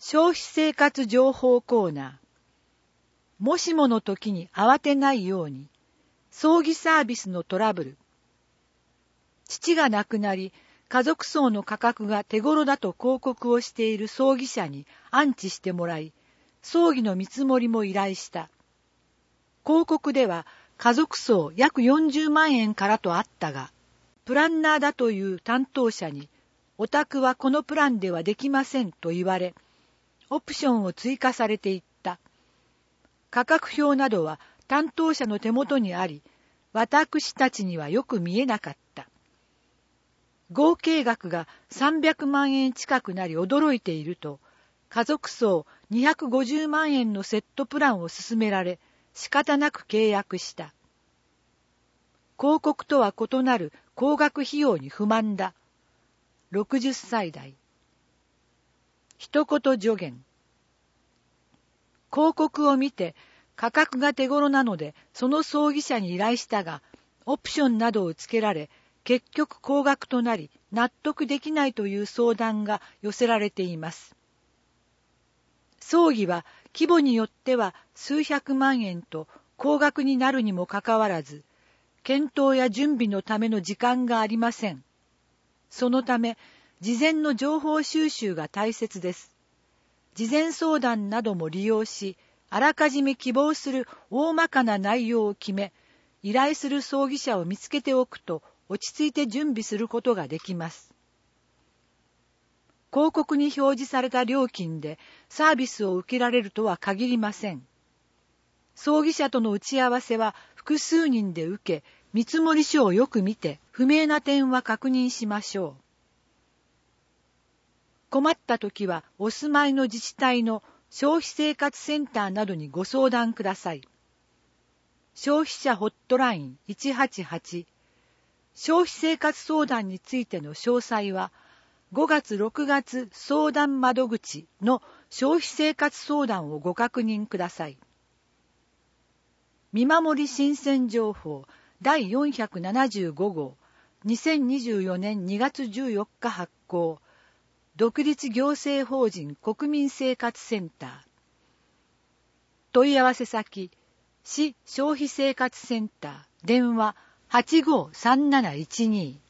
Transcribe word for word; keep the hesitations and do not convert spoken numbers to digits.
消費生活情報コーナー。もしもの時に慌てないように。葬儀サービスのトラブル。父が亡くなり、家族葬の価格が手頃だと広告をしている葬儀社に安置してもらい、葬儀の見積もりも依頼した。広告では家族葬約よんじゅうまんえんからとあったが、プランナーだという担当者に、お宅はこのプランではできませんと言われ、オプションを追加されていった。価格表などは担当者の手元にあり、私たちにはよく見えなかった。合計額がさんびゃくまんえん近くなり驚いていると、家族葬にひゃくごじゅうまんえんのセットプランを勧められ、仕方なく契約した。広告とは異なる高額費用に不満だ。ろくじゅっさい代。一言助言。広告を見て価格が手頃なのでその葬儀社に依頼したが、オプションなどをつけられ、結局高額となり納得できないという相談が寄せられています。葬儀は規模によっては数百万円と高額になるにもかかわらず、検討や準備のための時間がありません。そのため、事前の情報収集が大切です。事前相談なども利用し、あらかじめ希望する大まかな内容を決め、依頼する葬儀社を見つけておくと、落ち着いて準備することができます。広告に表示された料金でサービスを受けられるとは限りません。葬儀社との打ち合わせは複数人で受け、見積書をよく見て、不明な点は確認しましょう。困ったときはお住まいの自治体の消費生活センターなどにご相談ください。消費者ホットラインいちはちはち、消費生活相談についての詳細はごがつろくがつ相談窓口の消費生活相談をご確認ください。見守り新鮮情報だいよんひゃくななじゅうごごう、にせんにじゅうよねんにがつじゅうよっか発行、独立行政法人国民生活センター。問い合わせ先、市消費生活センター、電話はちごうさんなないちに。